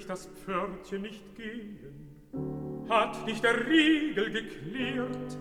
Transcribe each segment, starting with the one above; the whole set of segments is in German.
ich das Pförtchen nicht gehen? Hat nicht der Riegel geklirrt?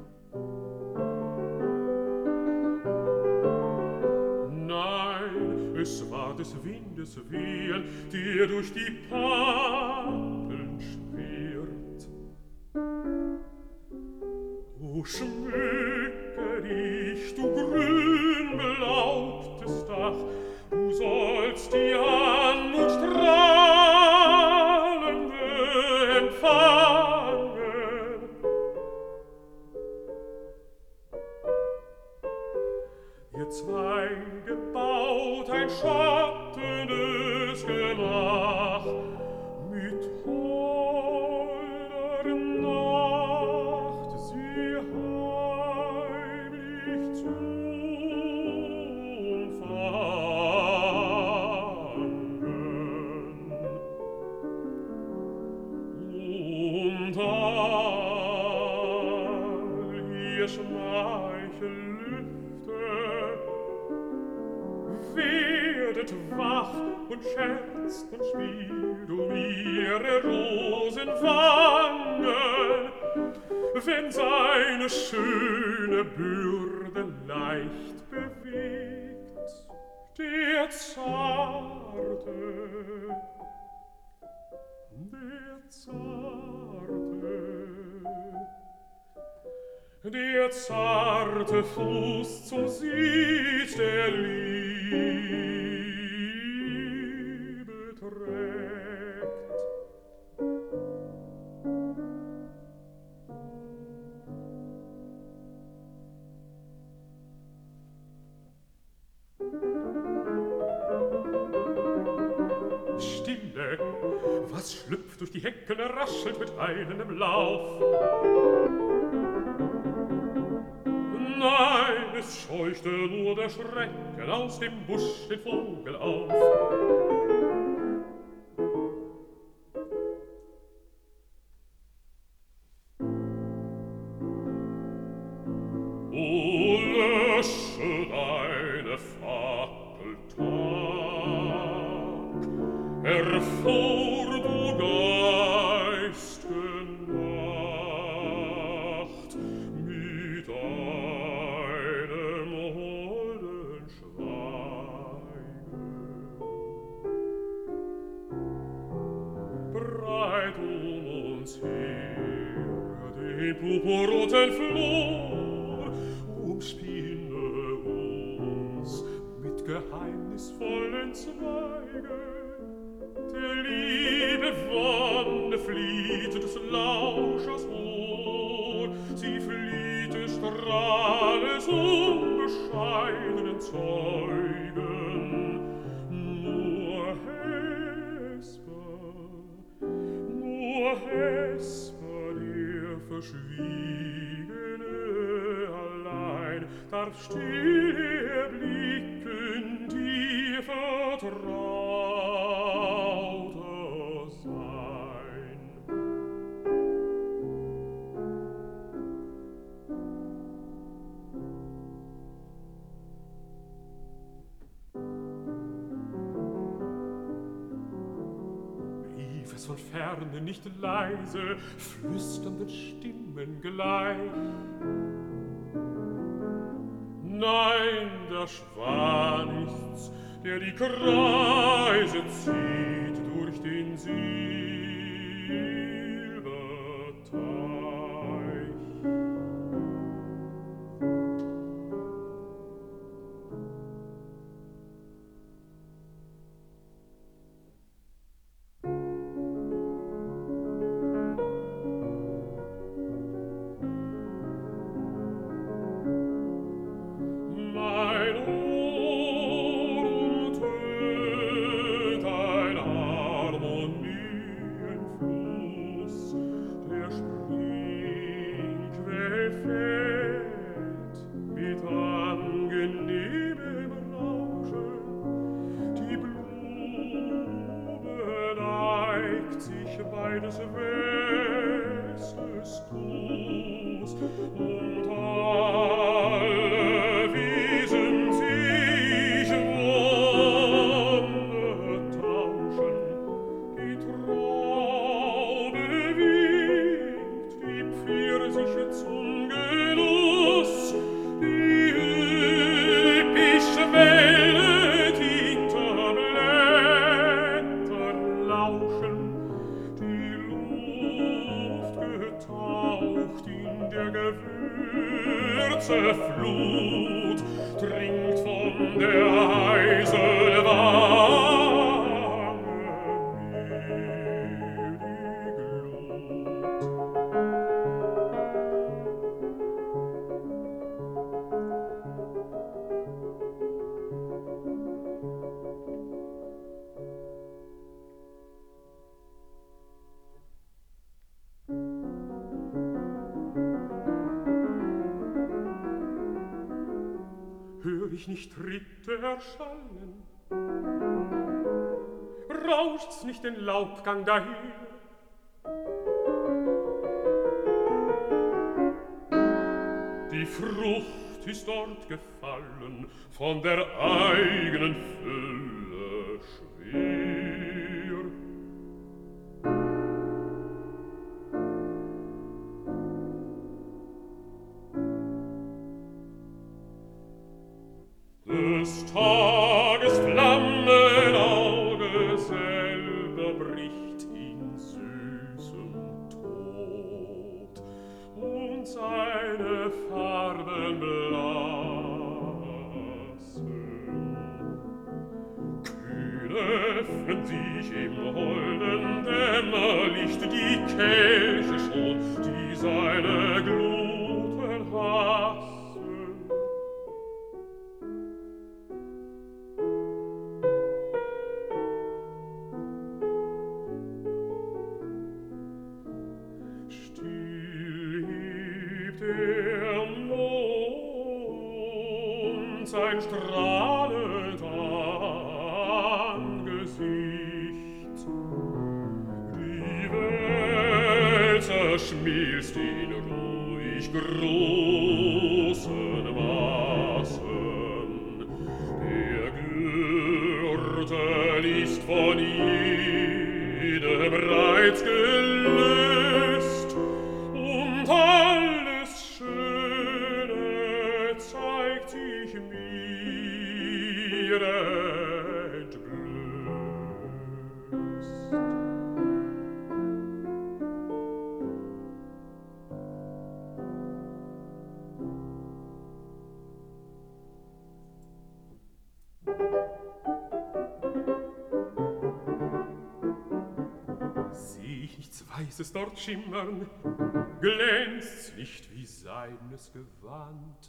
Nein, es war des Windes Wehen, der durch die Pappeln schwirrt. O schmücke dich, du grün belaubtes Dach, du sollst die Anmut strahlende empfangen. Ihr zwei gebaut ein schattenes Gemach mit holder Nacht sie heimlich zu umfangen. Und all ihr Schmeichelüfte werdet wach und scherzt und spielt ihre Rosenwangen, wenn seine schöne Bürde leicht bewegt, der Zarte, der zarte Fuß zum Sieg der Liebe trägt. Stille, was schlüpft durch die Hecken, raschelt mit eilendem Lauf? Nein, es scheuchte nur der Schrecken aus dem Busch den Vogel auf. O lösche deine Fackel, Tag, hervor, du geist'ge Nacht, mit einem holden Schweigen. Breit uns her den purpurroten Flor, umspinne uns mit geheimnisvollen Zweigen. Der Liebe Wonne flieht des Lauschers Ohr, sie flieht des Strahles unbescheidenen Zeugen. Nur Hesper, der Verschwiegene allein, darf still erblicken, dir vertrauter sein. Rief es von Ferne nicht leise, flüsternden Stimmen gleich. Nein, das war nichts, der die Kreise zieht durch den Silberteich. Des Westes Gruß und alle Wiesen sich Wonne tauschen, die der Eisel Wange hör ich nicht Tritte erschallen, rauscht's nicht den Laubgang daher, die Frucht ist dort gefallen, von der eigenen Fülle schwer. Des Tages Flammenauge selber bricht in süßem Tod, und seine Farben blassen. Kühn öffnen sich im holden Dämmerlicht die Kelche schon, die seine Gluten hassen. Sein strahlend Angesicht, die Welt zerschmilzt in ruhig großen Massen. Der Gürtel ist von jedem Reiz gelöst und alles Schöne zeigt sich mir entblößt. Sieh ich nichts Weißes dort schimmern, glänzt's nicht wie seidenes Gewand.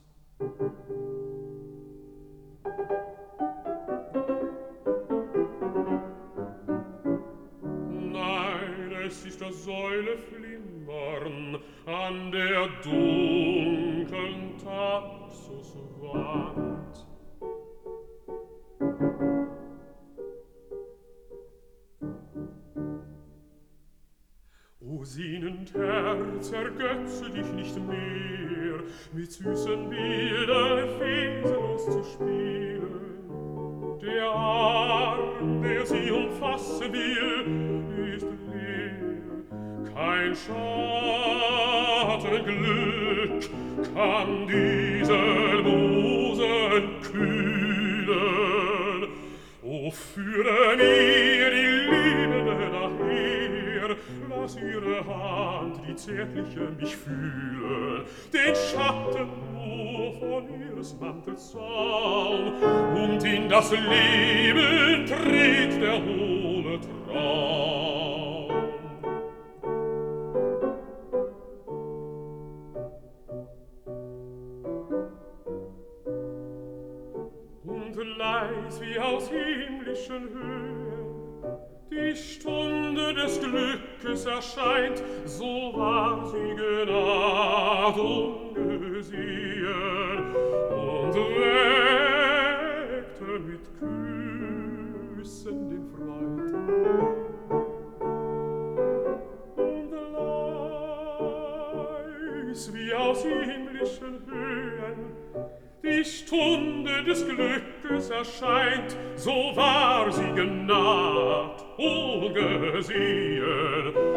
Nein, es ist der Säule flimmern an der dunklen Taxuswand. O sinnend Herz, ergötze dich nicht mehr, mit süßen Bildern feselos zu spielen. Der Arm, der sie umfassen will, ist leer. Kein Schattenglück kann diesen Busen kühlen. O führe mir die Liebende daher, lass ihre Hand, die zärtliche, mich fühlen, den Schatten nur von ihres Mantels Saum, und in das Leben tritt der hohle Traum. Und leis wie aus himmlischen Höhen die Stunde des Glückes erscheint, so war sie Gnad ungesehen und weckte mit Küssen den Freund. Und leis wie aus himmlischen Höhen die Stunde des Glückes erscheint, so war sie Gnad ungesehen